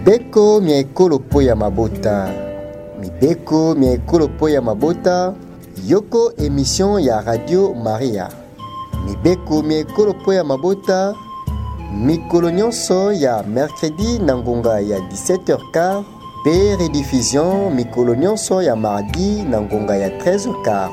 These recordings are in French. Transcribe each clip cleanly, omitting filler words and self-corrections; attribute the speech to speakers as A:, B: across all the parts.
A: Mibeko miekolo po ya mabota. Mibeko miekolo po ya mabota. Yoko émission ya Radio Maria. Mibeko miekolo po ya mabota. Mikolo nyonso ya mercredi na ngonga ya 17h15. Pe rediffusion mikolo nyonso ya mardi na ngonga ya 13h15.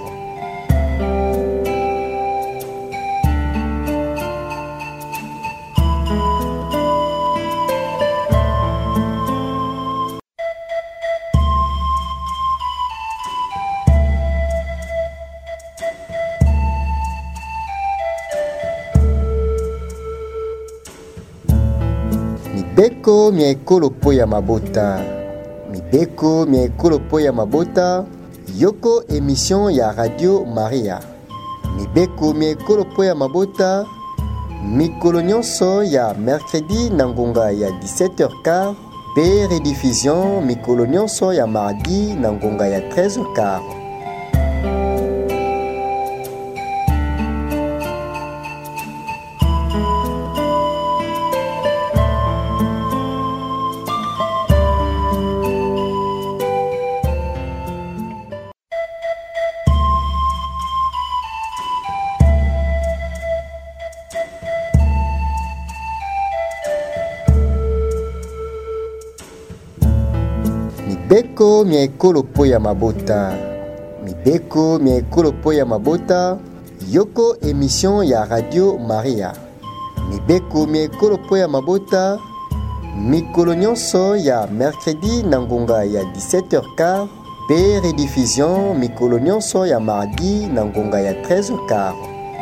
A: Mibeko miekolo po ya mabota. Mibeko miekolo po ya mabota. Yoko émission ya Radio Maria. Mibeko miekolo po ya mabota. Mikolo nyonso ya mercredi na ngonga ya 17h15. Pe rediffusion mikolo nyonso ya mardi na ngonga ya 13h15. Mibeko miekolo po ya mabota. Mibeko miekolo po ya mabota. Yoko émission ya Radio Maria. Mibeko miekolo po ya mabota. Mikolo nyonso ya mercredi na ngonga ya 17h15. Pe rediffusion mikolo nyonso ya mardi na ngonga ya 13h15.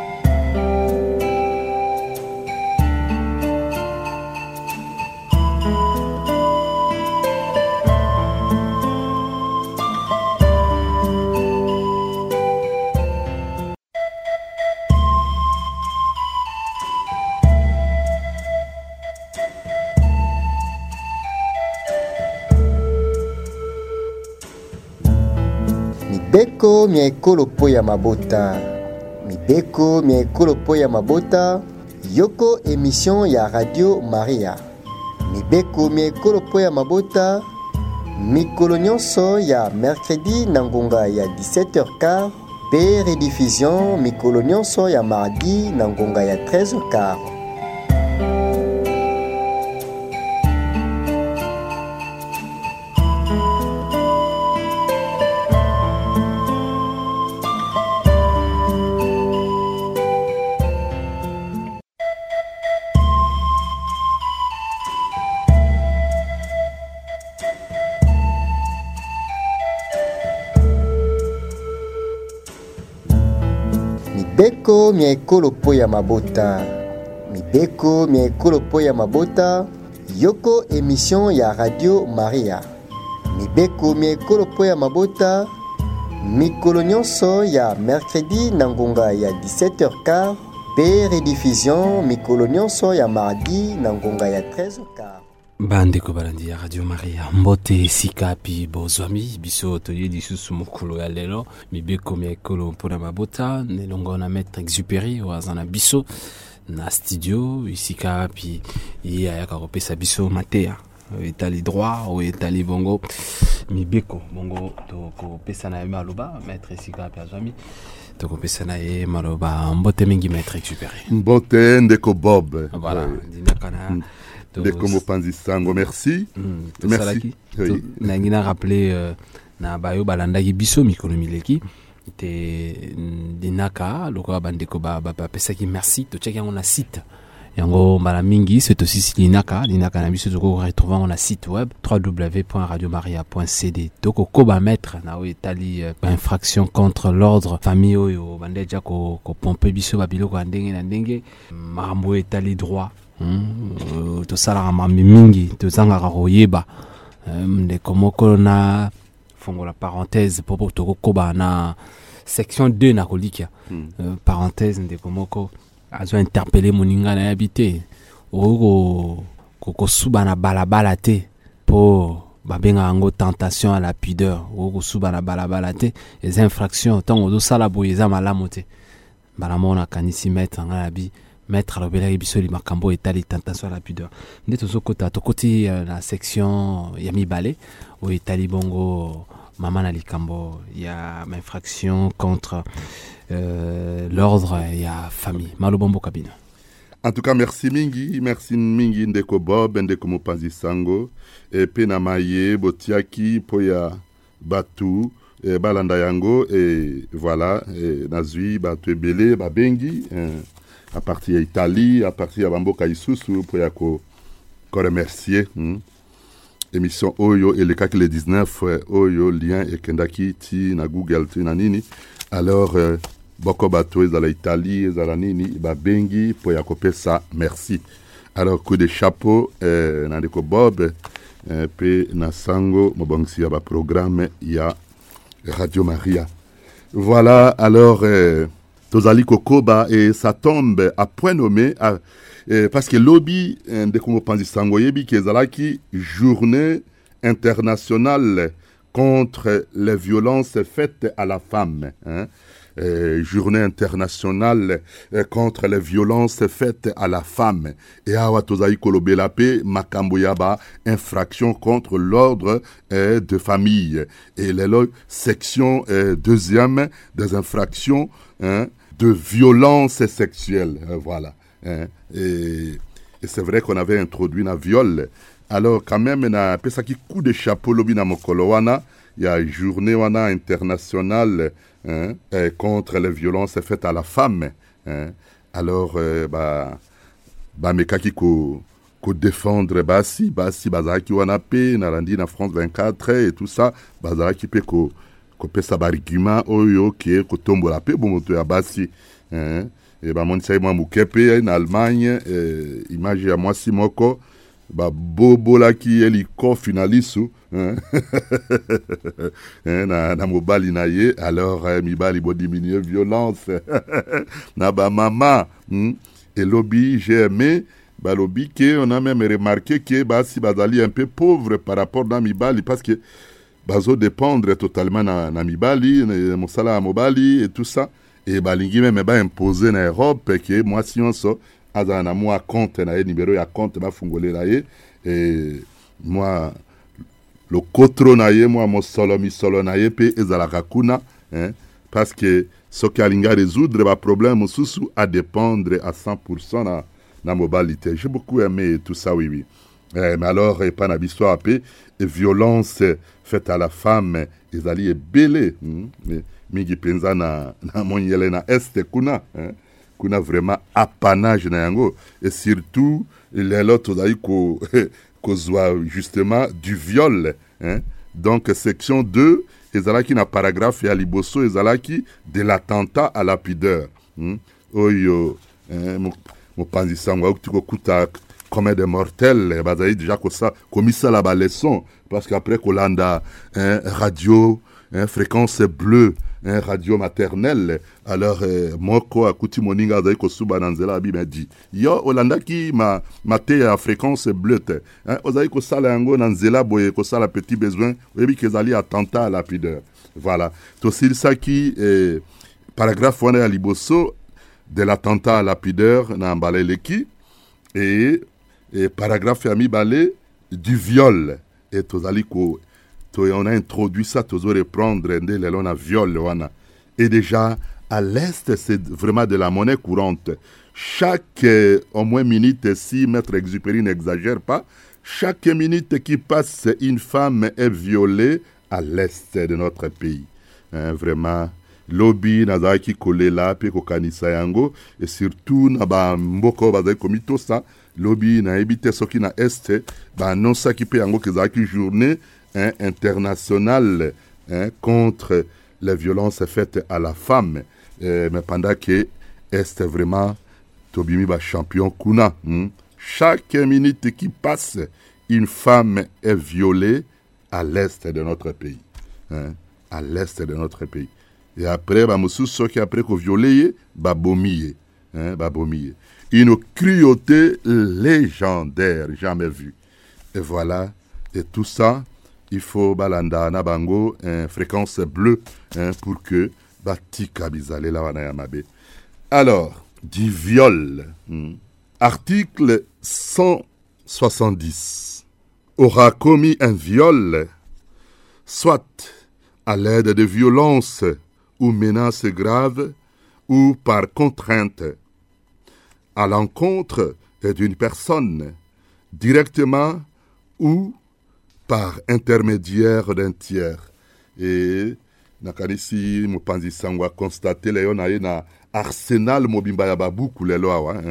A: Mibeko miekolo po ya mabota. Mibeko miekolo po ya mabota. Yoko émission ya Radio Maria. Mibeko miekolo po ya mabota. Mikolo nyonso ya mercredi na ngonga ya 17h15. Pe rediffusion mikolo nyonso ya mardi na ngonga ya 13h15. Mibeko miekolo po ya mabota. Mibeko miekolo po ya mabota. Yoko émission ya Radio Maria. Mibeko miekolo po ya mabota. Mikolo nyonso ya mercredi na ngonga ya 17h15. Pe rediffusion mikolo nyonso ya mardi na ngonga ya 13h15.
B: Bandeko balandi ya Radio Maria mbote sika pi bozwami biso toye lisusu mokolo ya lelo mibeko miekolo mpona mabota nelongo na maître Exupéry wazana biso na studio isika pi ye ayaka kopesa biso mateya etali droit o etali bongo mibeko bongo tokopesa na ye maloba maître sika pi azwami tokopesa na ye maloba mbote mingi maître Exupéry
C: mbote ndeko Bob
B: voilà dinakana
C: Ndeko Mopanzi Sango, merci. Merci.
B: Oui. Nangina rappelé na bayo balandaki biso mikolo mileki te dinaka lokola bandeko ba pesaki merci to check yango na site yango mbala mingi c'est aussi linaka na biso toko retrouver on a site web www.radiomaria.cd toko koba mettre na etali infraction contre l'ordre famille oyo bandeja ko pomper biso babiloko ndenge na ndenge marambo etali droit tosala mambi mingi tozangaka koyeba ndeko moko na fongola parenthèse popo tokokoba na section 2 na kolikia parenthèse ndeko moko azo interpeller moninga na habité kosuba na balabala te po babenga yango tentation à la pudeur kosuba na balabala te les infractions tant ozo sala boyeza malamu te balamona kanisi mettre ngala bi maître alobelaki biso limakambo etali tentation à la pudeur nde tozokota tokoti na section ya mibale oyo etali bongo mama na likambo ya infraction contre l'ordre ya famille maloba mboka bino.
C: En tout cas, merci mingi ndeko Bob, ndeko Mopanzi Sango, et pena maye, botiaki, poya batu, balanda yango, et voilà, nazui, batu ebele, babengi, à partir d'Italie, à partir de Bamboka Isusu, poya ko remercier, émission Oyo, et le cas le 19, Oyo, lien, et kendaki, ti, na Google, ti, na nini, alors, boko bato ezala Italie ezala nini babengi po ya kopesa merci. Alors coup de chapeau na ndeko Bob pe na sango mobongisi ya ba programme ya Radio Maria. Voilà, alors tozali kokoba et ça tombe à point nommé parce que lobby ndeko Mopanzi Sango yebi ki ezalaki journée internationale contre les violences faites à la femme, hein? Journée internationale contre les violences faites à la femme. Et awa tozali kolobela pe makambo yaba infraction contre l'ordre de famille. Et les section deuxième des infractions de violence sexuelle. Voilà. Et c'est vrai qu'on avait introduit un viol. Alors quand même, na pesa ki coup de chapeau lobi na mokolo wana, il y a journée wana internationale contre les violences faites à la femme. Alors mekaki ko défendre basi bazaki wana pe na randi na France 24 et tout ça bazaki pe ko pesa barigument oyo ke ko tombola pe bomoto ya basi et monisa moi mukepe na Allemagne image ya moi simoko bobolaki eliko finalisu na mobali na ye alors mibali bo diminuer violence na ba mama et lobby j'ai aimé lobby que on a même remarqué que si bazali un peu pauvre par rapport à mibali parce que bazo dépendre totalement na mibali mosala mobali et tout ça et balingi même imposer na Europe que moi si on so aza na moi compte na numéro ya compte ba fungole la ye et moi le kotro na ye moi mo solo na ye pe ezala kakuna parce que ce qui alinga résoudre ba problème susu à dépendre à 100% na mobilité. J'ai beaucoup aimé tout ça oui. Mais alors pas na biso pe et violence faite à la femme ezali ebele mingi penza na monyele na este kuna kuna vraiment apanage na yango et surtout les autres daï ko zwa justement du viol donc section 2 ezalaki na paragraphe ya liboso ezalaki de l'attentat à la pudeur oyo Mopanzi Sango tuko kuta comme des mortels bazali déjà ko ça komisa la ba leçon parce qu'après kolanda radio fréquence bleue radio maternelle alors moko akuti moninga azali kosuba na nzela abi medi yo olanda ki mate ya fréquence bleue ozali kosala yango na nzela boye kosala petit besoin oyebi kezali attentat à la pudeur. Voilà to ça qui paragraphe wana ya liboso de l'attentat à la pudeur na mbaleleki et paragraphe ya mibale du viol et tozali ko on a introduit ça, tous reprendre on viol wana. Et déjà à l'est c'est vraiment de la monnaie courante. Chaque au moins minute, si Maître Exupéry n'exagère pas, chaque minute qui passe, une femme est violée à l'est de notre pays. Vraiment lobby nazaki kolela pe kokanisa yango et surtout na ba mboko bazai komito ça lobby na ebite soki na est ba non ça qui pe yango kezaki journée internationale contre les violences faites à la femme mais pendant que est vraiment tobimi ba champion kuna chaque minute qui passe une femme est violée à l'est de notre pays à l'est de notre pays. Et après, ceux qui après qu'on violé, babomiye, babomiye. Une cruauté légendaire, jamais vue. Et voilà, et tout ça, il faut balanda nabango, fréquence bleue, pour que batika bizale la wana yamabe. Alors, du viol. Article 170. Aura commis un viol, soit à l'aide de violences ou menaces graves ou par contrainte, à l'encontre d'une personne, directement ou par intermédiaire d'un tiers. Et nakanisi mopanzi sangwa constater leo na arsenal mobimba ya babuku lelo awa,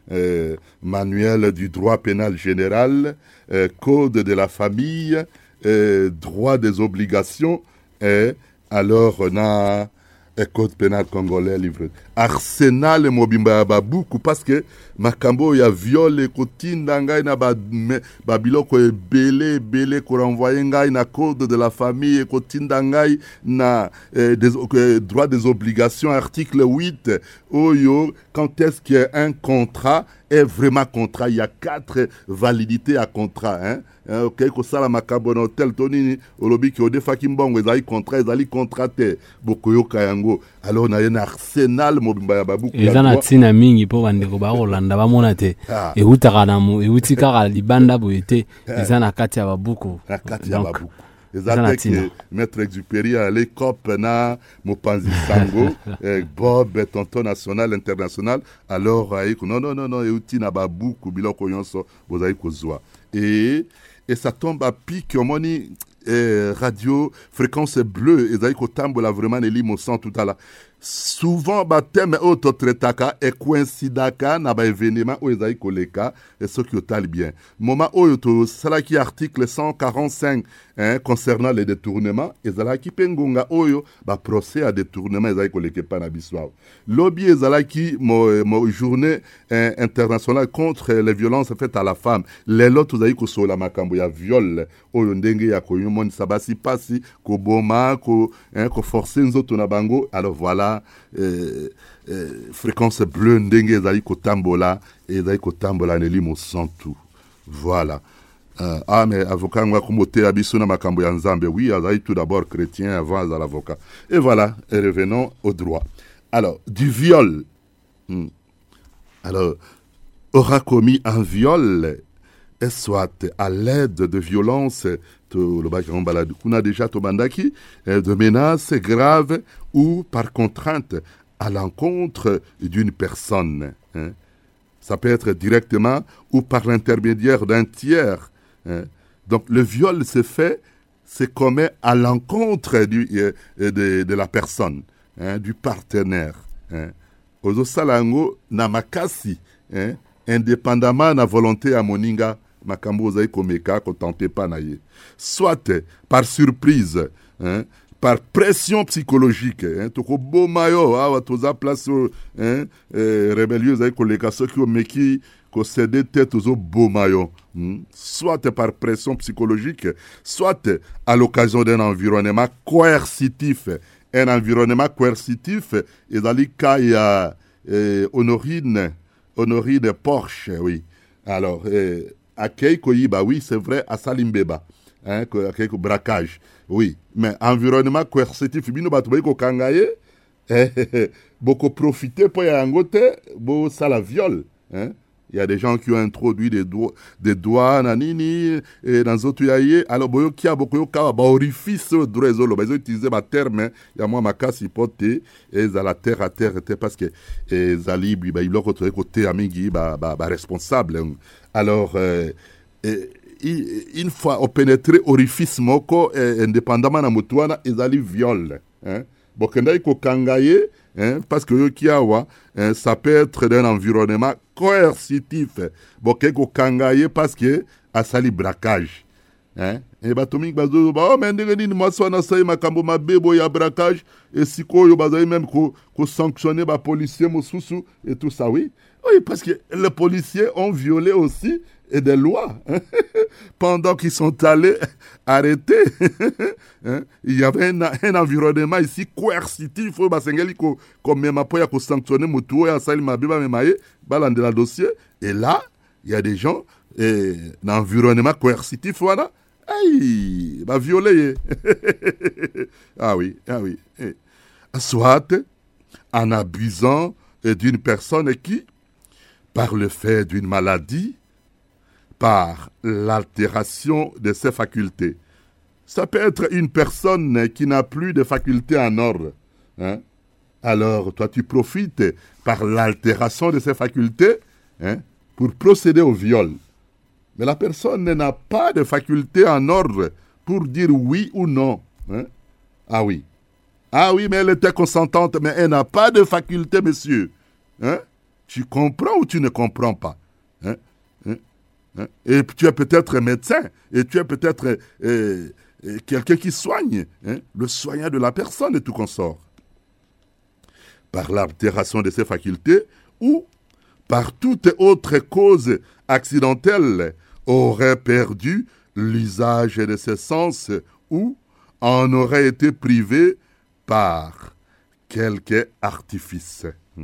C: manuel du droit pénal général, code de la famille, droit des obligations, et alors na code pénal congolais livre arsenal mobimba babuku parce que makambo ya viol kotinda ngai na babiloko ebele ko renvoyer ngai na code de la famille kotinda ngai na droit des obligations article 8 oyo quand est-ce qu'il y a un contrat est vraiment contrat, il y a 4 validités à contrat, OK, ko sala makambo na hotel tonini olobi ki odefa kimbongo ezali contrat ezali contraté bokoyoka yango alors na yena arsenal mobimba ya babuku
B: ezana tina mingi po bandeko ba Rolanda ba monate eutaka na mu eutika libanda boyete ezana kati ya babuku
C: na kati ya babuku ezate maître Exupéry ale cop na mopanzi sango Bob tonton national international alors non euti na babuku biloko nyonso bozali kozwa et ça tombe à pic moni radio fréquence bleue ezali kotambola vraiment nelimo sans tout à la souvent baptême auto tretaka et coïncidaka na ba événement o ezali koleka et ce qui otali bien moment oyo to salaki article 145 concernant les détournements ezalaki pengonga oyo ba procès à détournement ezali koleke pa na biswa lobby ezalaki mo journée internationale contre les violences faites à la femme les lots ezali kosola makambo ya viol oyo ndenge ya koyomoni sabasi pasi ko boma ko forcer nzoto na bango alors voilà fréquence bleue ndenge ezali kotambola ezali kotambola nelimo santu voilà mais avocat ngwa kumote abiso na makambo ya nzambe oui azali tout d'abord chrétien avant azala avocat et voilà et revenons au droit alors du viol alors aura commis un viol et soit à l'aide de violence on a déjà Tobandaki de menaces graves ou par contrainte à l'encontre d'une personne. Ça peut être directement ou par l'intermédiaire d'un tiers. Donc le viol se commet à l'encontre de la personne, du partenaire. Ozo salango na makasi, indépendamment de la volonté à moninga. Makambo zai komeka kontente pa na ye soit par surprise par pression psychologique toko bomayo awa toza place rebellieux zai koleka soki omeki ko céder tête aux bomayo soit par pression psychologique soit à l'occasion d'un environnement coercitif ezali ka ya Honorine Porsche oui alors Akei Koyiba, oui, c'est vrai, à Salimbeba, Akei braquage, oui, mais environnement coercitif, bino batoué ko kangaye, beaucoup profité pour y angote, bo sala viol, Il y a des gens qui ont introduit des doigts, nanini, et dans d'autres yaye. Alors, boyo qui a beaucoup de orifice droit, ils ont utilisé ma terme, il y a moi ma casse hypothèse, et ils ont la terre à terre, parce que ils ont libre, ils l'ont retrouvé côté amigi, responsable. Alors, une fois on pénétré orifice moko, indépendamment de Moutouana, ils ont viol. Bon, quand il kangaye, parce que ça peut être d'un environnement coercitif. Bon, qu'il kangaye parce que a sali braquage. Et batomik bazo ba mais ndenge moi so na sai makambo mabebo ya braquage et siko yo bazai même ko sanctionner ba policier mosusu et tout ça oui. Oui, parce que les policiers ont violé aussi et des lois pendant qu'ils sont allés arrêter. Il y avait un environnement ici coercitif. Il faut comme même pour sanctionner mutuo ya sali mabiba memaye balande la dossier. Et là, il y a des gens un environnement coercitif voilà. Aïe, va violer. Ah oui. Soit en abusant d'une personne qui, par le fait d'une maladie, par l'altération de ses facultés. Ça peut être une personne qui n'a plus de facultés en ordre. Hein? Alors, toi, tu profites par l'altération de ses facultés pour procéder au viol. Mais la personne n'a pas de facultés en ordre pour dire oui ou non. Hein? Ah oui, mais elle était consentante, mais elle n'a pas de faculté, monsieur. Hein? Tu comprends ou tu ne comprends pas? Et tu es peut-être médecin, et tu es peut-être quelqu'un qui soigne, le soignant de la personne et tout consort. Par l'altération de ses facultés ou par toute autre cause accidentelle aurait perdu l'usage de ses sens ou en aurait été privé par quelque artifice.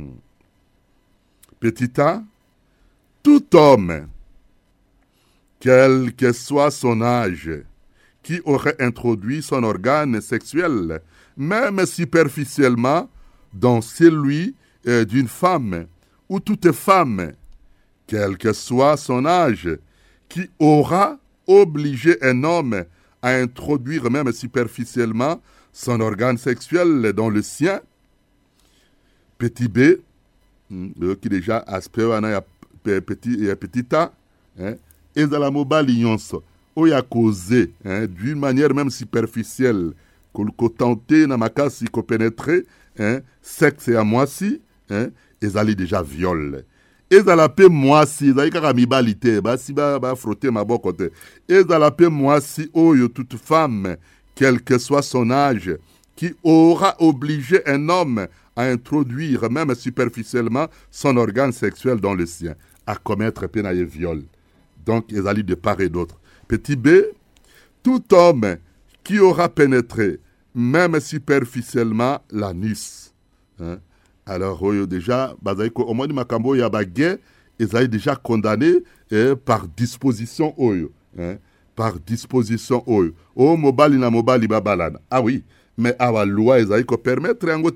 C: Petit a, tout homme, quel que soit son âge, qui aurait introduit son organe sexuel, même superficiellement, dans celui d'une femme, ou toute femme, quel que soit son âge, qui aura obligé un homme à introduire même superficiellement son organe sexuel dans le sien. Petit b, qui déjà aspect petit a, et dans la mobile nyonso, où il a causé d'une manière même superficielle, qu'on tenté na makasi qu'on pénétrer, sexe à moisi, ils allaient déjà viol. Ils allaient paix moisi, ils allaient caramibalité, si ba frotter ma boque côté. Ils allaient paix moisi, oh toute femme, quel que soit son âge, qui aura obligé un homme à introduire même superficiellement son organe sexuel dans le sien, à commettre peine et viol. Donc, ils allaient de part et d'autre. Petit b, tout homme qui aura pénétré même superficiellement l'anus. Alors, déjà, au moins, Makambo Yabagé, ils allaient déjà condamnés par disposition. Par disposition. Oh, mobile na mobile babalana. Ah oui, mais à la loi, ils allaient permettre un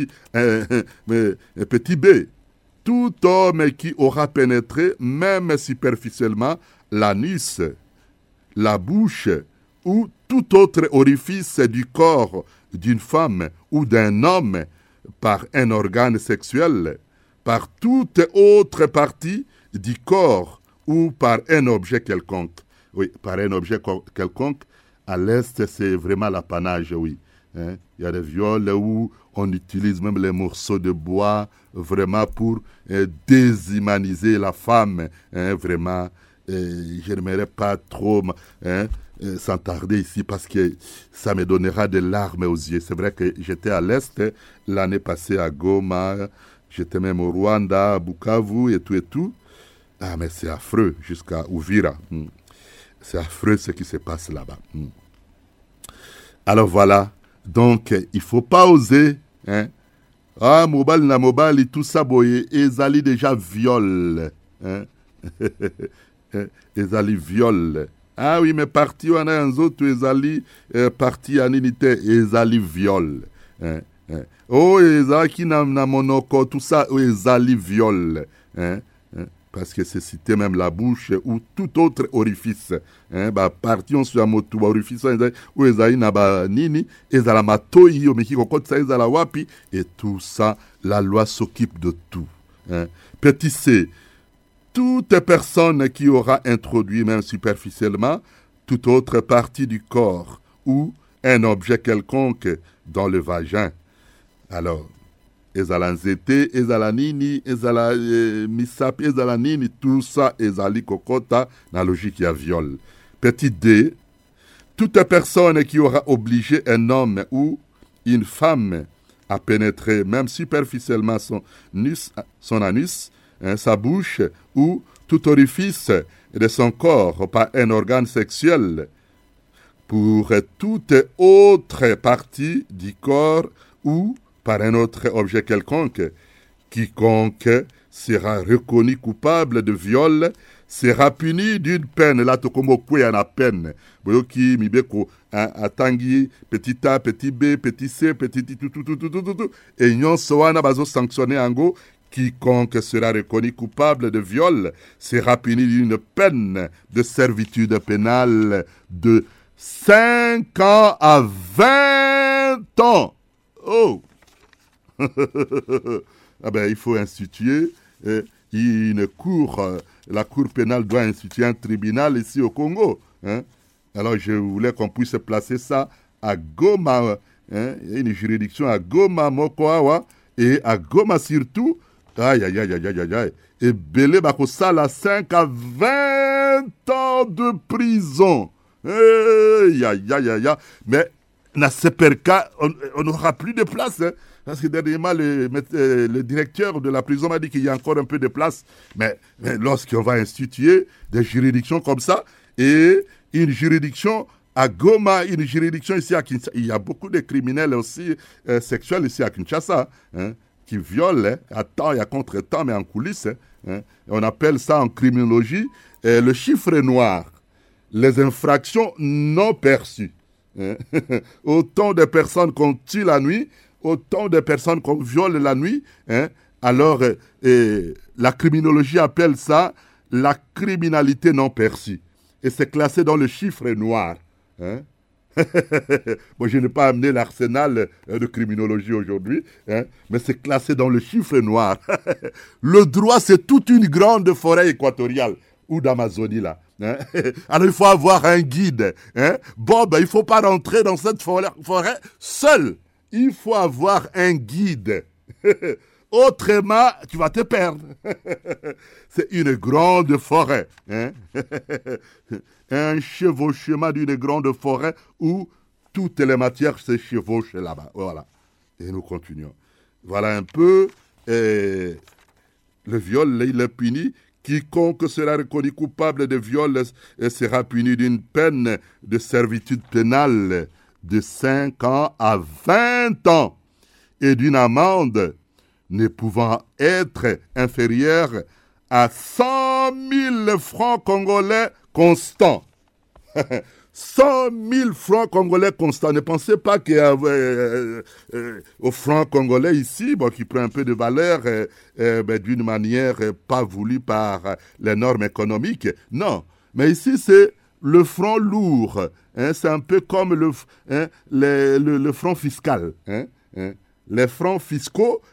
C: petit b. Tout homme qui aura pénétré, même superficiellement, l'anus, la bouche ou tout autre orifice du corps d'une femme ou d'un homme par un organe sexuel, par toute autre partie du corps ou par un objet quelconque. Oui, par un objet quelconque, à l'Est, c'est vraiment l'apanage, oui. Il y a des viols où on utilise même les morceaux de bois vraiment pour déshumaniser la femme. Vraiment, je n'aimerais pas trop s'entarder ici parce que ça me donnera des larmes aux yeux. C'est vrai que j'étais à l'Est l'année passée à Goma, j'étais même au Rwanda, à Bukavu et tout. Ah, mais c'est affreux jusqu'à Uvira. C'est affreux ce qui se passe là-bas. Alors voilà. Donc, il ne faut pas oser. Ah, mobile na mobile et tout ça, boye. Ils allaient déjà viol. Ils allaient viol. Ah oui, mais parti, on a un autre, ils allaient parti en unité. Ils allaient viol. Oh, ils allaient qui n'a monoko, tout ça, ils allaient viol. Parce que c'est cité même la bouche ou tout autre orifice. Parti on sur un mot orifice où ils n'aba nini, ils la matoi, au meki kokot ça ils la wapi et tout ça, la loi s'occupe de tout. Petit c, toute personne qui aura introduit même superficiellement toute autre partie du corps ou un objet quelconque dans le vagin. Alors ezala nzete, ezala nini, ezala misapi, ezala nini, tout ça, ezali kokota, na logique ya viol. Petit d, toute personne qui aura obligé un homme ou une femme à pénétrer, même superficiellement son anus, sa bouche, ou tout orifice de son corps par un organe sexuel, pour toute autre partie du corps ou par un autre objet quelconque, quiconque sera reconnu coupable de viol sera puni d'une peine. Là, tokomo kwe à la peine. Boyoki mibeko atangi petit a, petit b, petit c, petit tout. Et nyon soana bazo sanctionné ango Quiconque sera reconnu coupable de viol sera puni d'une peine de servitude pénale de 5 ans à 20 ans. Oh! Ah ben, il faut instituer une cour, la cour pénale doit instituer un tribunal ici au Congo. Hein? Alors je voulais qu'on puisse placer ça à Goma, hein? Une juridiction à Goma, Mokoawa, et à Goma surtout. Aïe, aïe, aïe, aïe, aïe, aïe. Et Belé Bakosala, 5 à 20 ans de prison. Aïe, aïe, aïe, aïe. Mais dans ce cas, on n'aura plus de place. Hein? Parce que dernièrement, le directeur de la prison m'a dit qu'il y a encore un peu de place. Mais lorsqu'on va instituer des juridictions comme ça, et une juridiction à Goma, une juridiction ici à Kinshasa, il y a beaucoup de criminels aussi sexuels ici à Kinshasa, hein, qui violent, hein, à temps et à contre-temps, mais en coulisses. Hein. On appelle ça en criminologie le chiffre noir, les infractions non perçues. Hein. Autant de personnes qu'on tue la nuit, autant de personnes qu'on viole la nuit. Hein. Alors, la criminologie appelle ça la criminalité non perçue. Et c'est classé dans le chiffre noir. Hein. Moi, je n'ai pas amené l'arsenal de criminologie aujourd'hui, hein, mais c'est classé dans le chiffre noir. Le droit, c'est toute une grande forêt équatoriale ou d'Amazonie, là. Hein. Alors, il faut avoir un guide. Hein. Bon, ben, il ne faut pas rentrer dans cette forêt seul. Il faut avoir un guide. Autrement, tu vas te perdre. C'est une grande forêt. Hein? Un chevauchement d'une grande forêt où toutes les matières se chevauchent là-bas. Voilà. Et nous continuons. Voilà un peu le viol, il est puni. Quiconque sera reconnu coupable de viol sera puni d'une peine de servitude pénale de 5 ans à 20 ans et d'une amende ne pouvant être inférieure à 100 000 francs congolais constants. 100 000 francs congolais constants. Ne pensez pas qu'il y a au franc congolais ici, bon, qui prend un peu de valeur d'une manière pas voulue par les normes économiques. Non, mais ici c'est le franc lourd. Hein, c'est un peu comme le franc fiscal. Hein. Les francs fiscaux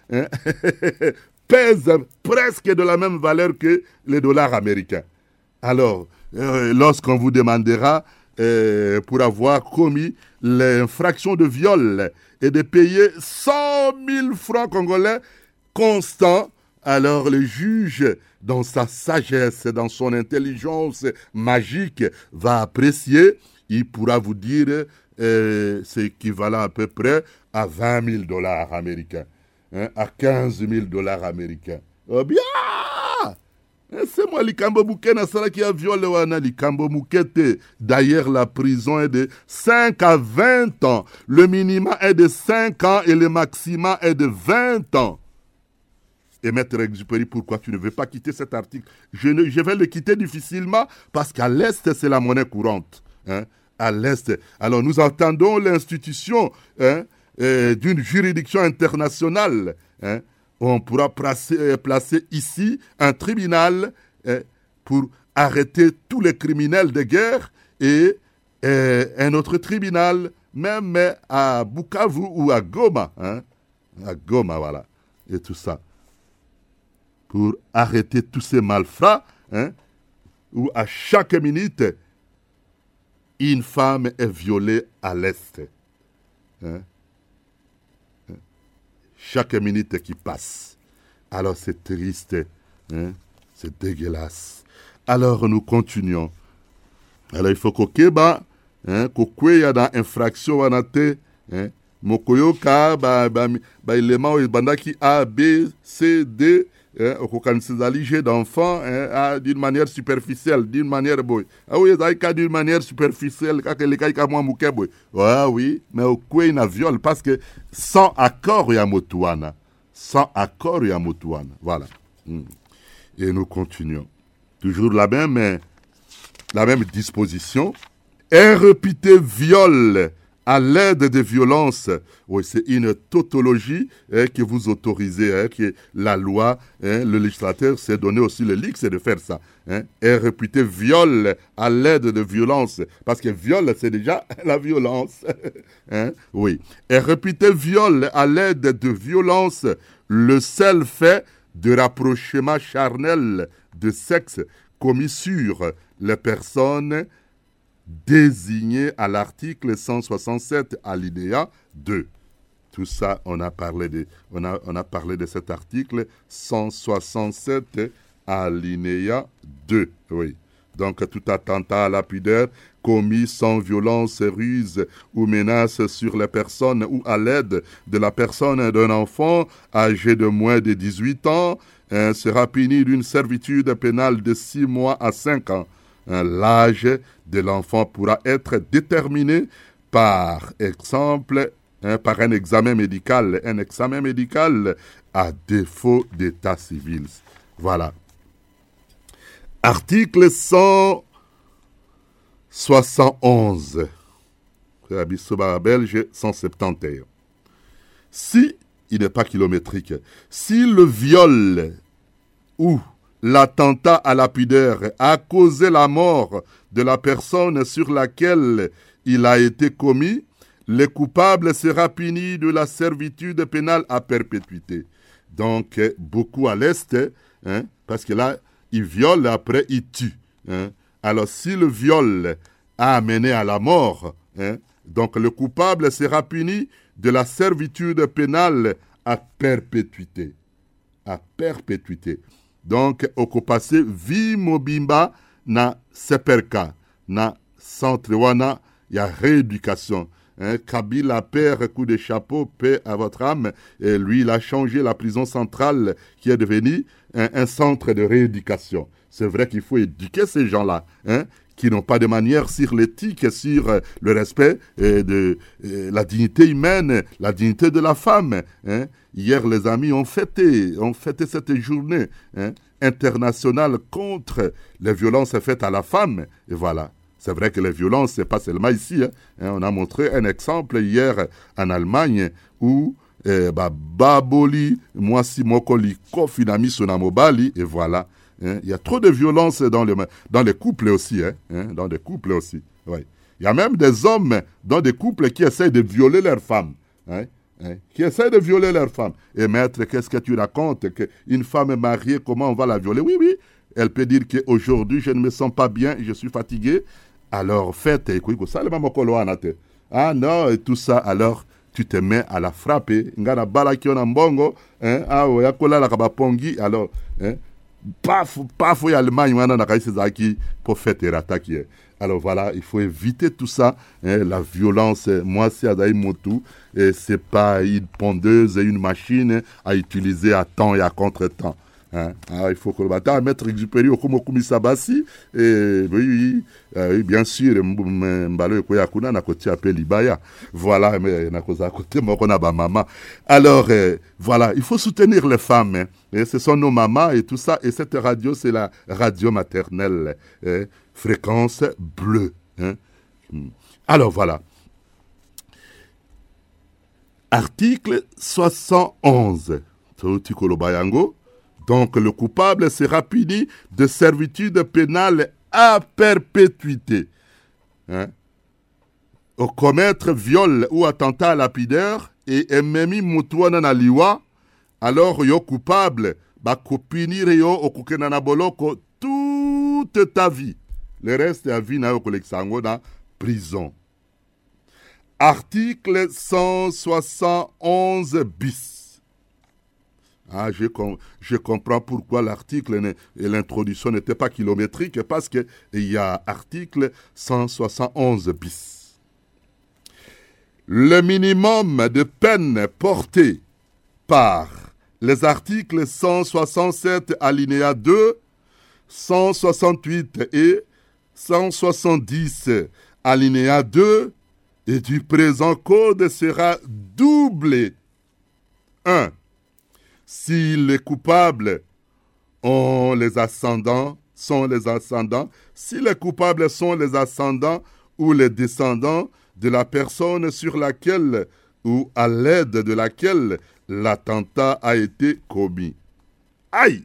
C: pèsent presque de la même valeur que les dollars américains. Alors, lorsqu'on vous demandera pour avoir commis l'infraction de viol et de payer 100 000 francs congolais constants, alors le juge, dans sa sagesse, dans son intelligence magique, va apprécier. Il pourra vous dire c'est équivalent à peu près à 20 000 dollars américains, hein, à 15 000 dollars américains. Oh bien! C'est moi, Likambo Mouké, qui a violé Likambo Moukete. D'ailleurs, la prison est de 5 à 20 ans. Le minimum est de 5 ans et le maximum est de 20 ans. Et Maître Exupéry, pourquoi tu ne veux pas quitter cet article? Je vais le quitter difficilement parce qu'à l'Est, c'est la monnaie courante. Hein, à l'Est. Alors, nous attendons l'institution d'une juridiction internationale. Hein, on pourra placer ici un tribunal pour arrêter tous les criminels de guerre et un autre tribunal, même à Bukavu ou à Goma. Hein, à Goma, voilà. Et tout ça. Pour arrêter tous ces malfrats, hein, où à chaque minute, une femme est violée à l'Est. Hein. Chaque minute qui passe. Alors c'est triste, hein? C'est dégueulasse. Alors nous continuons. Alors il faut qu'au Keba, qu'au ya dans infraction wanate, mokoyoka élément bandaki A, B, C, D, au kanisizalige d'enfants d'une manière superficielle, d'une manière boy. Ah oui, d'une manière superficielle, ah oui, mais au kwe na viol parce que sans accord ya motuana, sans accord ya motuana, voilà. Et nous continuons. Toujours la même disposition. Un répété viol à l'aide de violences. Oui, c'est une tautologie que vous autorisez, que la loi, le législateur s'est donné aussi le luxe de faire ça. Est réputé viol à l'aide de violence, parce que viol, c'est déjà la violence. Oui. Est réputé viol à l'aide de violence le seul fait de rapprochement charnel de sexe commis sur les personnes désignées à l'article 167 alinéa 2. Tout ça, on a parlé de cet article 167 alinéa 2. Oui. Donc, tout attentat à la pudeur commis sans violence, ruse ou menace sur les personnes ou à l'aide de la personne d'un enfant âgé de moins de 18 ans sera puni d'une servitude pénale de 6 mois à 5 ans. L'âge de l'enfant pourra être déterminé par exemple, par un examen médical à défaut d'état civil. Voilà. Article 171. C'est la Bissoba belge 171. Si, il n'est pas kilométrique, si le viol ou l'attentat à la pudeur a causé la mort de la personne sur laquelle il a été commis, le coupable sera puni de la servitude pénale à perpétuité. Donc, beaucoup à l'Est, parce que là, il viole, après il tue. Alors, si le viol a amené à la mort, donc le coupable sera puni de la servitude pénale à perpétuité. À perpétuité. Donc, au passé, vi mobimba na seperka, na centre wana, il y a rééducation. Kabila perd coup de chapeau, paix à votre âme. Et lui, il a changé la prison centrale qui est devenue un centre de rééducation. C'est vrai qu'il faut éduquer ces gens-là, qui n'ont pas de manière sur l'éthique, sur le respect de la dignité humaine, la dignité de la femme. Hier, les amis ont fêté cette journée internationale contre les violences faites à la femme. Et voilà. C'est vrai que les violences, ce n'est pas seulement ici. On a montré un exemple hier en Allemagne où Baboli, Mwasi Mokoli, Kofinami Sonamobali, et voilà. Il y a trop de violence dans les couples aussi. Dans des couples aussi. Ouais. Il y a même des hommes dans des couples qui essayent de violer leurs femmes. Qui essayent de violer leurs femmes. Et maître, qu'est-ce que tu racontes? Qu'une femme mariée, comment on va la violer? Oui. Elle peut dire qu'aujourd'hui, je ne me sens pas bien, je suis fatigué. Alors, faites, ah non, et tout ça, alors, tu te mets à la frapper. Alors, paf, pour faire tes attaques. Alors voilà, il faut éviter tout ça. La violence, moi, c'est Adaï Motu. C'est pas une pondeuse et une machine à utiliser à temps et à contre-temps. Il faut que le bâtard mettre Exupéry au Komokumi Sabasi. Oui, bien sûr, Mbalo Koyakuna n'a côté appelé Libaya. Voilà, mais n'a côté à côté, maman. Alors, voilà, il faut soutenir les femmes. Et ce sont nos mamans et tout ça. Et cette radio, c'est la radio maternelle. Fréquence bleue. Alors, voilà. Article 71. Bayango. Donc, le coupable sera puni de servitude pénale à perpétuité. Au commettre viol ou attentat lapidaire et ememi mutuana na liwa, alors yo coupable, ba kopinir yo okukena boloko toute ta vie. Le reste à vie na yo koleksango na prison. Article 171 bis. Je comprends pourquoi l'article et l'introduction n'étaient pas kilométriques, parce qu'il y a article 171 bis. Le minimum de peine porté par les articles 167 alinéa 2, 168 et 170 alinéa 2 et du présent code sera doublé. 1. Si les coupables sont les ascendants, si les coupables sont les ascendants ou les descendants de la personne sur laquelle ou à l'aide de laquelle l'attentat a été commis. Aïe!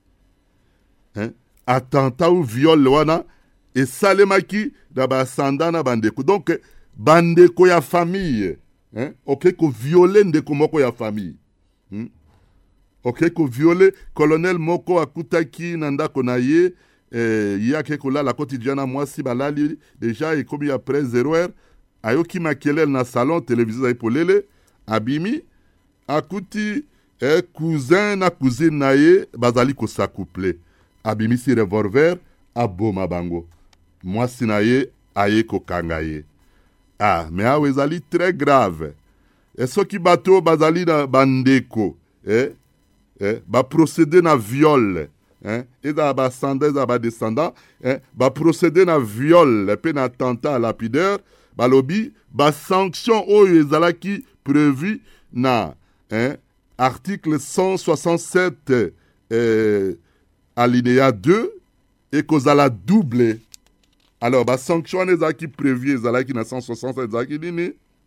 C: Attentat ou viol wana et salemaki da basanda na bandeko. Donc bandeko ya famille, ok ko violer ndeko moko ya famille. Ok ko violer colonel moko akutaki na ndako na ye yake kolala quotidiana mwasi balali déjà et comme après 0h ayoki makelele na salon télévisé za polele abimi akuti cousin na cousine na ye bazali ko s'accoupler. Abimisi revolver aboma bango mwasi na ye aye kokanga ye. Ah, mais awe ezali très grave. Et soki bato bazali na bandeko ba procéder na viol eza ba sanda eza ba descendant ba procéder na viol pe na attentat lapidaire balobi ba sanction oyo ezalaki prévu na article 167 alinéa 2 et kozala doublé. Alors ba sanction ezalaki prévu ezalaki na 167 ezalaki nini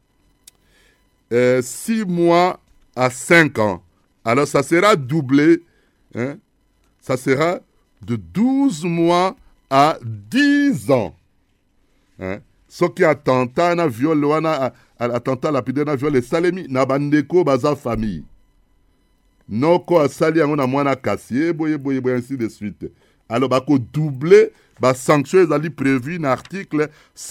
C: 6 mois à 5 ans. Alors ça sera doublé, ça sera de 12 mois à 10 ans. Ce qui attentat na viol wana attentat lapidaire na viol et salemi na bandeko baza famille. Noko asali yango na mwana kasi boye ainsi de suite. Alors bako doubler ba sanction ezali prévu na article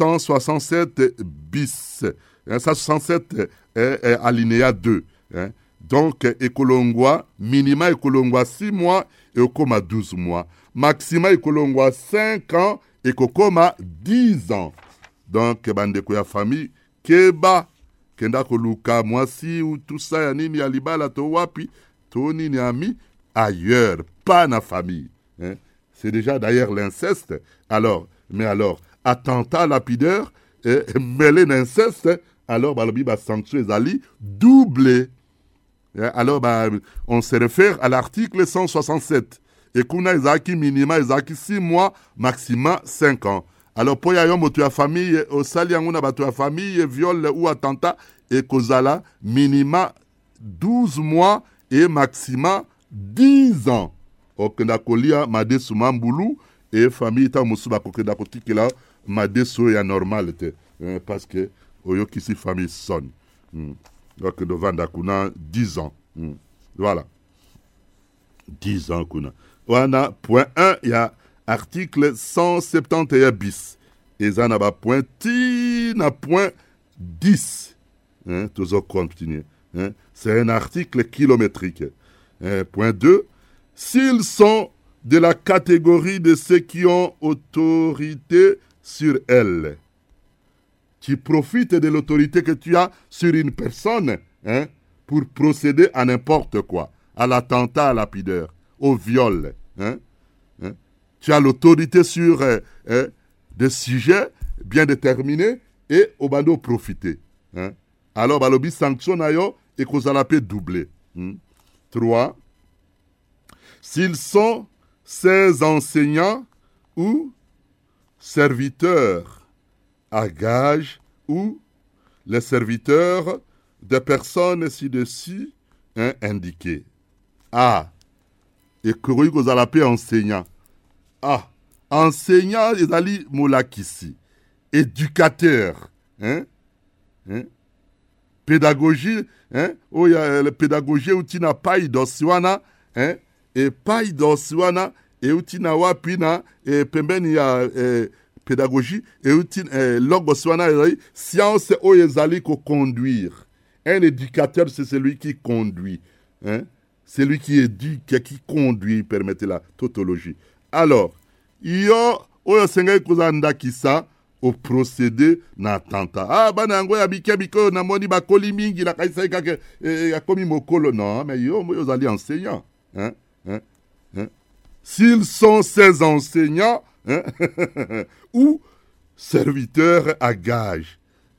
C: 167 bis. 167 alinéa 2. Donc ekolongwa minima ekolongwa 6 mois et okoma 12 mois. Maxima ekolongwa 5 ans et kokoma 10 ans. Donc bandeko ya famille keba kenda koluka mwasi ou tout ça ya nini ya libala to wapi to nini ami ailleurs, pas na famille. C'est déjà d'ailleurs l'inceste. Alors, mais alors, attentat lapidaire mêlé d'inceste, alors balobi ba sanction ezali doublé. Alors on se réfère à l'article 167. Et kuna ezaki minima ezaki 6 mois, maxima 5 ans. Alors pour yayo moto ya famille osali yango na bato ya famille viol ou attentat et kozala minima 12 mois et maxima 10 ans. Okenda kolia madesu mambulu et famille ta musuba kokenda kotikela madesu ya normal te parce que oyoki si famille sonne. Donc devant dakuna 10 ans. Voilà. 10 ans kuna. Wana point 1 il y a article 171 bis. Et ça n'a pas point ti na point 10. Toujours continuer. C'est un article kilométrique. Point 2. S'ils sont de la catégorie de ceux qui ont autorité sur elle, tu profites de l'autorité que tu as sur une personne pour procéder à n'importe quoi, à l'attentat lapidaire, au viol. Tu as l'autorité sur des sujets bien déterminés et au bando profiter. Alors, balobi sanction ayo et qu'on a pu doubler. 3. S'ils sont ces enseignants ou serviteurs à gage ou les serviteurs de personnes ci-dessus indiquées. Ah, et que vous allez appeler enseignant. Ah, enseignant, ils allaient molakisi. Éducateur. Pédagogie, oh, y a la pédagogie où tu n'as pas idosiwana, et pas idosiwana, et où tu n'as wapina, et pembeni ya pédagogie, et où tu logoswana, science où ils allaient conduire. Un éducateur, c'est celui qui conduit. C'est lui qui éduque, qui conduit, permettez la tautologie. Alors, yo, oyo sengai kozanda kisa, au procédé na attentat. Ah, banango ya bikebiko na moni bakoli mingi la kaisa kake ya komi mokolo. Non, mais yo allez enseignants. S'ils sont ces enseignants ou serviteurs à gage,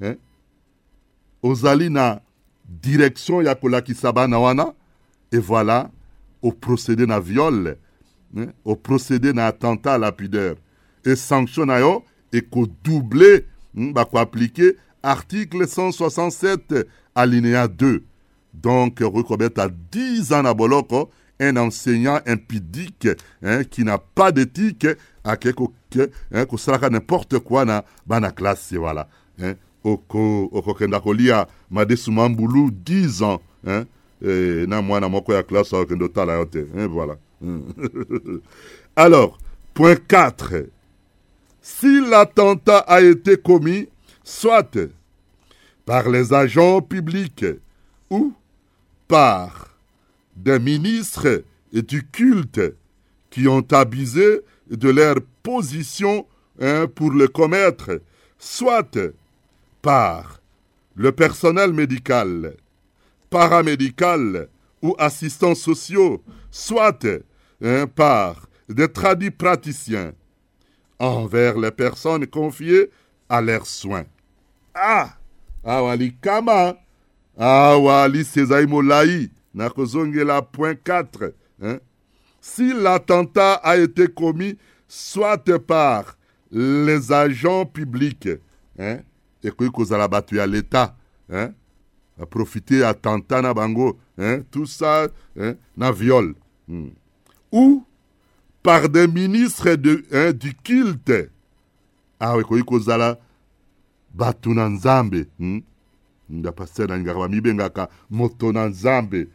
C: ozali na direction ya kolaki sabana wana, et voilà, au procédé na viol, au procédé na attentat lapidaire, et sanction na yo, et qu'on double, qu'on appliquer article 167, alinéa 2. Donc, recommettre à 10 ans à boloko un enseignant impudique qui n'a pas d'éthique à quelque sera n'importe quoi dans la classe, voilà. Oko kendakolia madesumambulu 10 ans na mwana moko ya classe okendo tala yote voilà. Alors, point 4. Si l'attentat a été commis soit par les agents publics ou par des ministres du culte qui ont abusé de leur position pour le commettre, soit par le personnel médical, paramédical ou assistants sociaux, soit par des tradis praticiens envers les personnes confiées à leurs soins. Awali kama, awali sezaimolai, nakozongela point 4. Si l'attentat a été commis soit par les agents publics, et que kozala battu à l'État, à profiter attentat na bango, tout ça, na viol, ou par des ministres du culte, oui, kozala batu na nzambe, nda pasteur na ngaba mibengaka moto na nzambe,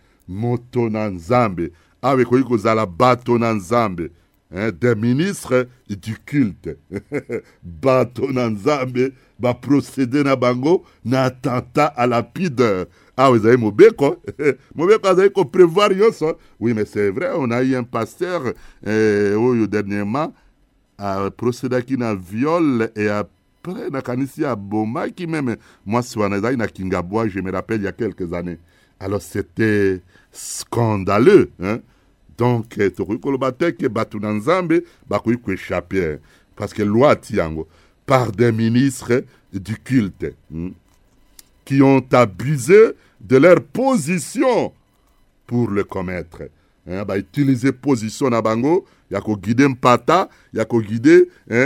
C: oui, kozala batu na nzambe. Des ministres du culte. Bato na nzambe, ba procéder na bango, na attentat à la pudeur. Vous avez Mobeko. Mobeko, vous avez qu'à prévoir ça. Oui, mais c'est vrai, on a eu un pasteur, dernièrement, a procédé qui na viol et après, na kanisi à Boma, qui même, moi, sur na Kingabois, je me rappelle, il y a quelques années. Alors, c'était scandaleux, Donc, parce que loi tiango par des ministres du culte qui ont abusé de leur position pour le commettre. Utiliser position na bango, yako guider mpata, yako guider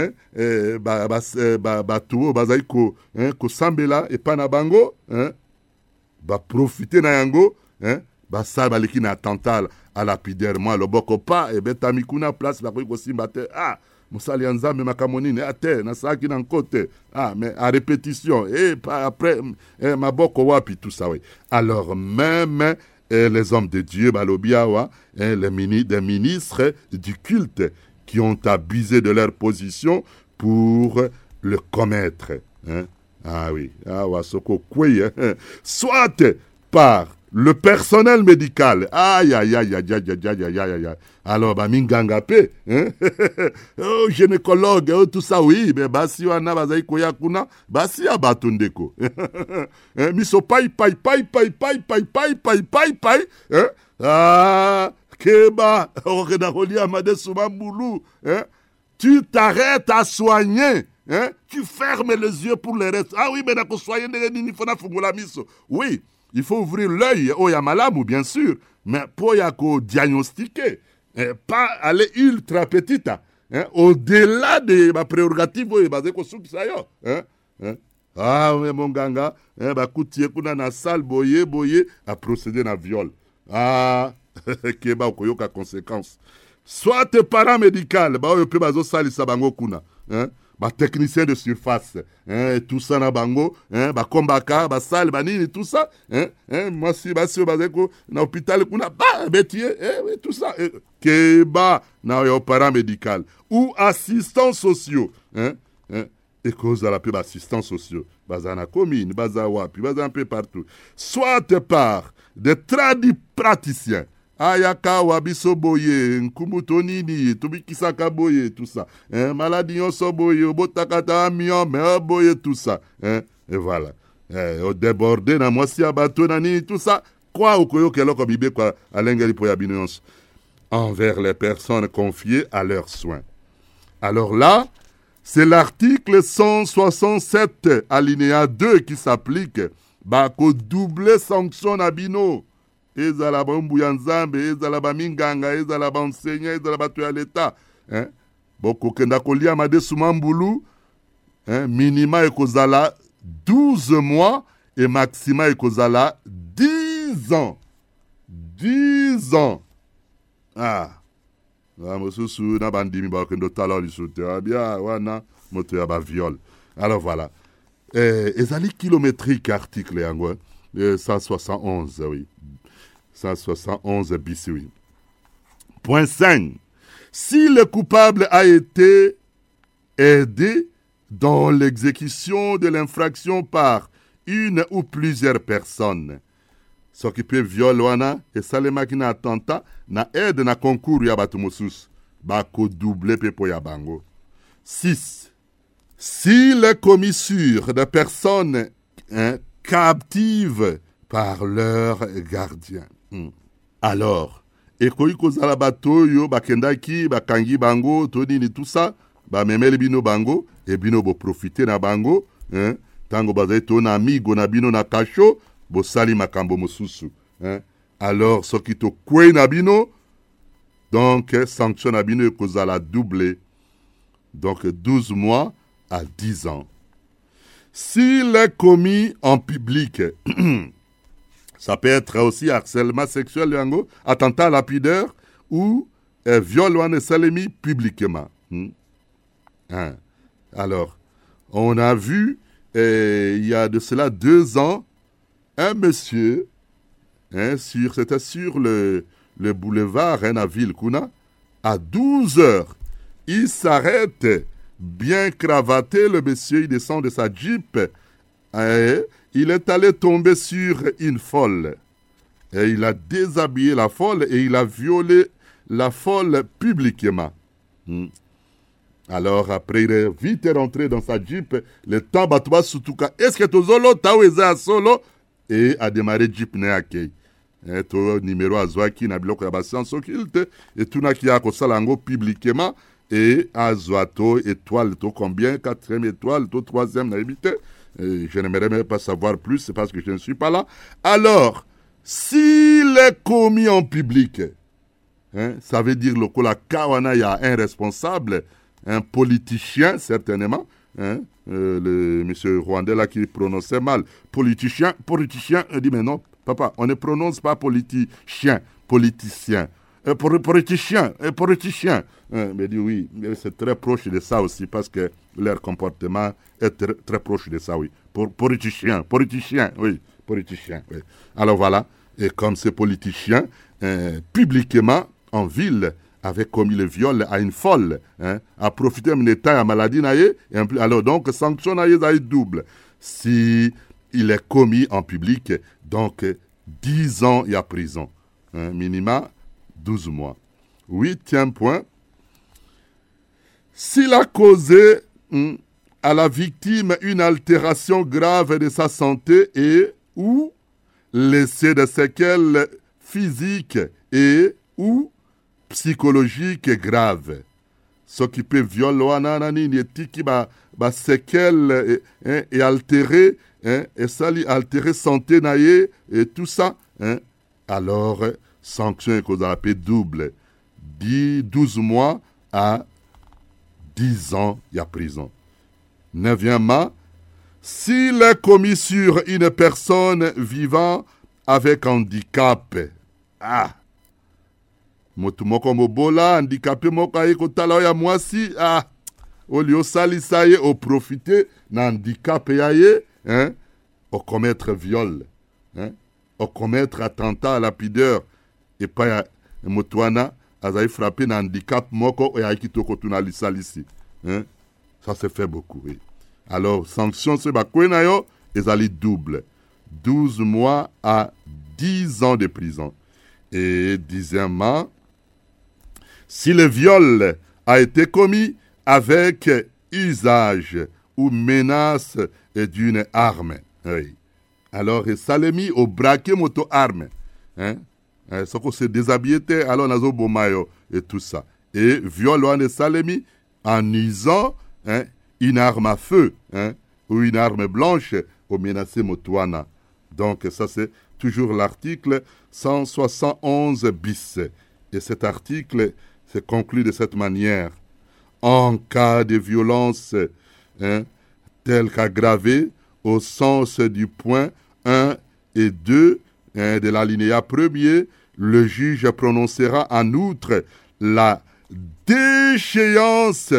C: batuo bazaiko ko sambela et pas na bango, profiter na yango, ça baliki na attentat à lapidaire moi le boko pas et betamikuna place ba ko simbate musali nzambe makamonini ate na saki na côté mais à répétition et pas après maboko wapi tout ça oui. Alors même les hommes de Dieu balobiawa des ministres du culte qui ont abusé de leur position pour le commettre wasoko kwe soit par le personnel médical, alors mingangapé, gynécologue, tout ça oui, mais basi wana bazai koya kuna, basi abatundeko. Miso pai, keba, oredarolia madesumambulu, tu t'arrêtes à soigner. Tu fermes les yeux pour le reste. Oui, mais nako soigner nini fona fungula miso. Oui. Il faut ouvrir l'œil au Yamalamou, bien sûr, mais pour diagnostiquer, pas aller ultra petite, au-delà de ma prérogative, mais mon ganga, koutier kuna na salle boye, à procéder à viol. Keba okoyoka conséquence. Soit tes parents médicaux, peut bazo sali sabango kuna, technicien de surface, tout ça na bango, kombaka, salle, nini, tout ça, moi si na hôpital kuna, métier, tout ça, keba na yo paramédical ou assistants sociaux, et cause à la peu assistants sociaux, bazana commune, bazawapi, un peu partout, soit par des tradis praticiens. Ayaka wabiso boye, nkumutonini, tubikisaka boye, tout ça. Maladie yonso boye, obotakata mion, mais boye, tout ça. Et voilà. Au débordé, na mwasi abato nani, tout ça. Quoi, okoyo keloko bibe kwa alengeli po yabinons. Envers les personnes confiées à leurs soins. Alors là, c'est l'article 167, alinéa 2 qui s'applique. Bako double sanction abino. Ezala bambu ya nzambe, ezala baminganga, ezala benseignant, ezala batu ya l'État. Boko kenda kolia madesu mambulu, minima ekozala 12 mois et maxima ekozala 10 ans. 10 ans. Ah. Mosusu na bandimi ba kendo tala lisute abia wana moto ya ba viol. Alors voilà. Ezali kilométrique article yango 171 oui. 171 bis oui. Point 5. Si le coupable a été aidé dans l'exécution de l'infraction par une ou plusieurs personnes, s'occuper viol wana esalemaki na attentat na aide na concours ya bato mosusu bakodouble pe po ya bango. 6. S'il est commis sur des personnes captives par leur gardien, alors ekoki kozala bato oyo bakendaki bakangi bango to nini tout ça bamemeli bino bango e bino boprofite na bango tango bazali to na amigo na bino na kasho bosali makambo mosusu alors soki tokwei na bino donc sanction na bino ekozala double, donc 12 mois à 10 ans. S'il est commis en public, ça peut être aussi harcèlement sexuel, attentat lapidaire ou viol ou salemi publiquement. Alors, on a vu, il y a de cela 2 ans, un monsieur, c'était sur le boulevard à Ville-Kuna, à 12 heures, il s'arrête, bien cravaté, le monsieur, il descend de sa Jeep, il est allé tomber sur une folle. Et il a déshabillé la folle et il a violé la folle publiquement. Alors après, il est vite rentré dans sa Jeep. Le temps batwa sutuka. Est-ce que tu zolo taweza solo? Et a démarré Jeep neakei. Et to numéro azwaki na biloko ya basanso kilte. Et tout na ki a kosalango publiquement. Et azwato étoile to combien? 4e étoile, to 3e na habité. Je n'aimerais même pas savoir plus, c'est parce que je ne suis pas là. Alors, s'il est commis en public, ça veut dire le kawana, il y a un responsable, un politicien certainement, le monsieur rwandais là qui prononçait mal, politicien, il dit mais non, papa, on ne prononce pas politicien. Politicien. Mais dit oui, c'est très proche de ça aussi parce que leur comportement est très proche de ça, oui. Politicien, oui. Alors voilà, et comme ces politiciens, publiquement, en ville, avait commis le viol à une folle, a profité de l'état à maladie, alors donc, sanction est double. Si il est commis en public, donc 10 ans il y a prison. Minima 12 mois. 8e point. S'il a causé à la victime une altération grave de sa santé et ou laissé des séquelles physiques et ou psychologiques graves. S'occuper viol wananani netiki ba séquelles et altérer et ça lui altérer santé naie et tout ça alors sanction qu'on appelle double 12 mois à 10 ans il y a prison. 9e, s'il est commis sur une personne vivant avec handicap, motumoko mobola handicapé moka eko tala ya mwasi olio salisa ye au profiter na handicap ya ye au commettre viol au commettre attentat lapideur et pas ya motwana azai frappé na handicap moko ya kitoko tuna lisalisi ça se fait beaucoup, oui. Alors, sanction, c'est bakouena yo, ezali double. 12 mois à 10 ans de prison. Et 10e, si le viol a été commis avec usage ou menace d'une arme, oui. Alors, ça l'est mis au braquet moto-arme. Ce qu'on s'est déshabillé, alors nazo bomayo et tout ça. Et viol, on ça l'est mis en usant une arme à feu ou une arme blanche au menacé motoana. Donc ça c'est toujours l'article 171 bis. Et cet article se conclut de cette manière. En cas de violence telle qu'aggravée au sens du point 1 et 2 de l'alinéa 1er, le juge prononcera en outre la déchéance,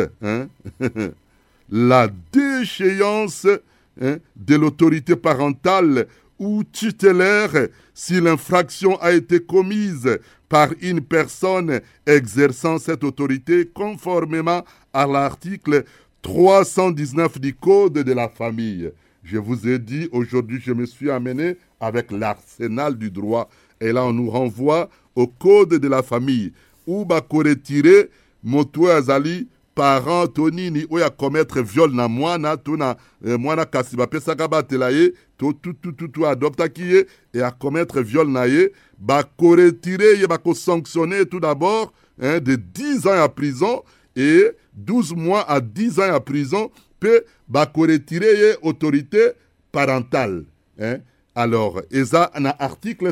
C: la déchéance de l'autorité parentale ou tutélaire si l'infraction a été commise par une personne exerçant cette autorité conformément à l'article 319 du Code de la famille. Je vous ai dit, aujourd'hui, je me suis amené avec l'arsenal du droit. Et là, on nous renvoie au Code de la famille. Où va retirer moto azali parent tonini ou ya commettre viol na mwana tuna mwana kasiba pesa kabatela ye tout adopta kiye et à commettre viol na ye ba retirer ye ba ko sanctionner tout d'abord de 10 ans à prison et 12 mois à 10 ans à prison peut ba retirer ye autorité parentale alors eza na article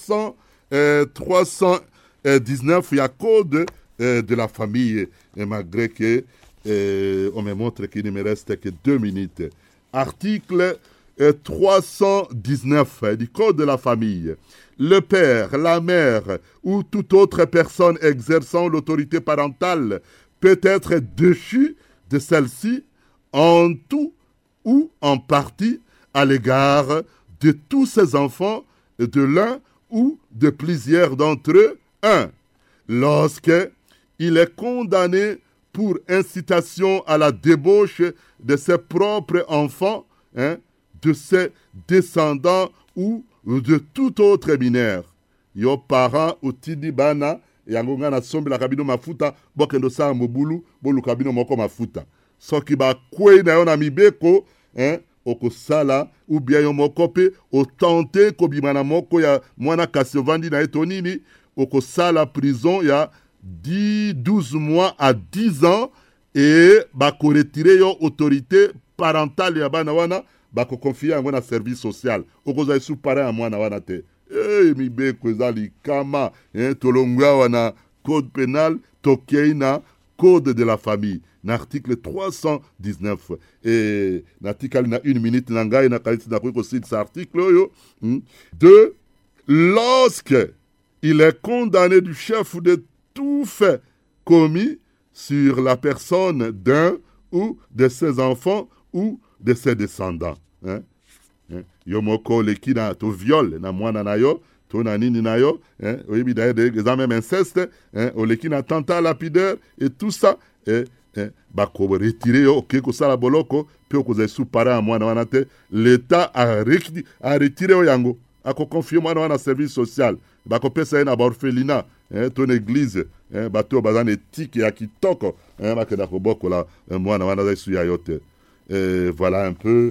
C: 319 il y a code de la famille, et malgré que on me montre qu'il ne me reste que 2 minutes. Article 319 du Code de la famille. Le père, la mère ou toute autre personne exerçant l'autorité parentale peut être déchu de celle-ci en tout ou en partie à l'égard de tous ses enfants, de l'un ou de plusieurs d'entre eux. 1. Lorsque il est condamné pour incitation à la débauche de ses propres enfants, de ses descendants ou de tout autre mineur. Yo parent utidi bana yango nga na sombi la kabino mafuta bokendo sa mobulu bolu kabino moko mafuta. Soki ba kwe na yo na mibeko, okosala ou bien yo moko pe o tenter ko bimana moko ya mwana kasovandi na etonini okosala prison ya 12 mois à 10 ans et bako retirer yo autorité parentale ya bana wana bako confier yango na service social okoza sous parent ya mwana wana te mibeko ezali kama tolongwa wana code pénal tokeina code de la famille na article 319 et l'article na 1 minute na ngai na kalisi na ko cite cet article yo 2 lorsque il est condamné du chef de tout fait commis sur la personne d'un ou de ses enfants ou de ses descendants. Yo moko leki na to viol na mwana na yo, to na nini na yo, oyebi d'ailleurs des même inceste, o leki na tenta lapidaire et tout ça, bako retirer yo ke ko sala boloko pe ko za sous parent mwana wana te, l'état a retiré yo yango, a ko confier mwana wana service social. Bako pesa na orphelinat, ton église, bato bazan éthique ya kitoko, bakenda ko boko la mwana wana za su ya yote. Voilà un peu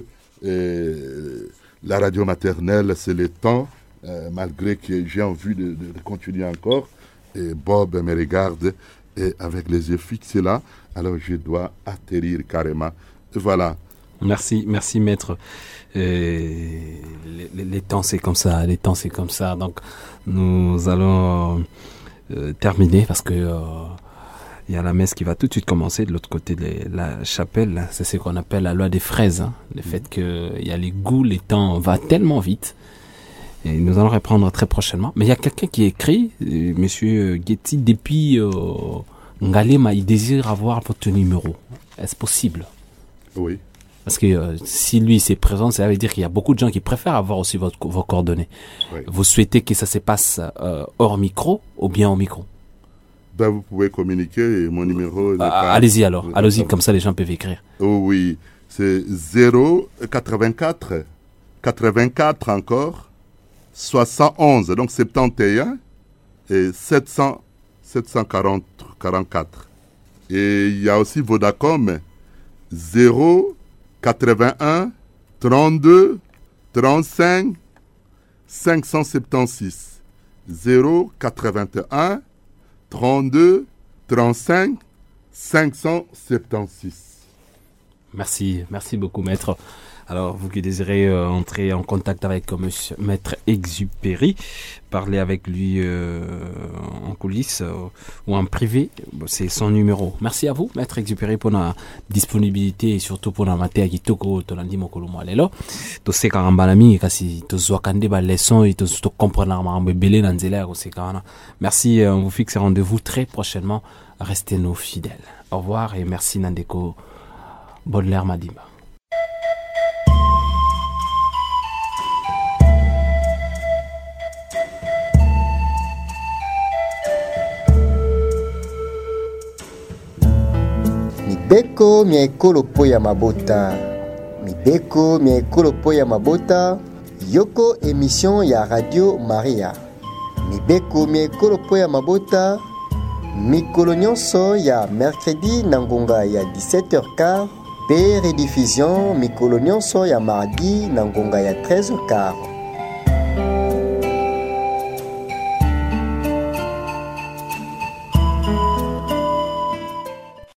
C: la radio maternelle, c'est le temps, malgré que j'ai envie de continuer encore. Et Bob me regarde et avec les yeux fixés là, alors je dois atterrir carrément. Voilà.
B: Merci maître. Les temps c'est comme ça, Donc nous allons terminer parce que il y a la messe qui va tout de suite commencer de l'autre côté de la chapelle. C'est ce qu'on appelle la loi des fraises. Le fait que il y a les goûts, les temps va tellement vite. Et nous allons reprendre très prochainement. Mais il y a quelqu'un qui écrit, Monsieur Getty, depuis Ngalema, il désire avoir votre numéro. Est-ce possible?
C: Oui.
B: Parce que si lui c'est présent, ça veut dire qu'il y a beaucoup de gens qui préfèrent avoir aussi vos coordonnées. Oui. Vous souhaitez que ça se passe hors micro ou bien au micro?
C: Ben, vous pouvez communiquer, mon numéro...
B: allez-y alors, allez-y, comme ça les gens peuvent écrire.
C: Oh oui, c'est 084 84 encore, 71, donc 71 et 744. Et il y a aussi Vodacom, 081 32 35 576. 081 32 35 576.
B: Merci beaucoup maître. Alors, vous qui désirez entrer en contact avec monsieur Maître Exupéry, parler avec lui en coulisses ou en privé, c'est son numéro. Merci à vous, Maître Exupéry, pour la disponibilité et surtout pour la matière qui toko tolandi mokolo mwalelo. To se karambala mingi kasi to zwakande ba leçon et to comprendre ma belé na nzela ko se kana. Merci, on vous fixe rendez-vous très prochainement. Restez nos fidèles. Au revoir et merci Nandeko Baudelaire Madimba.
A: Mibeko miekolo po ya mabota. Mibeko miekolo po ya mabota. Yoko émission ya Radio Maria. Mibeko miekolo po ya mabota. Mikolo nyonso ya mercredi na ngonga ya 17h15. Pe rediffusion mikolo nyonso ya mardi na ngonga ya 13h15.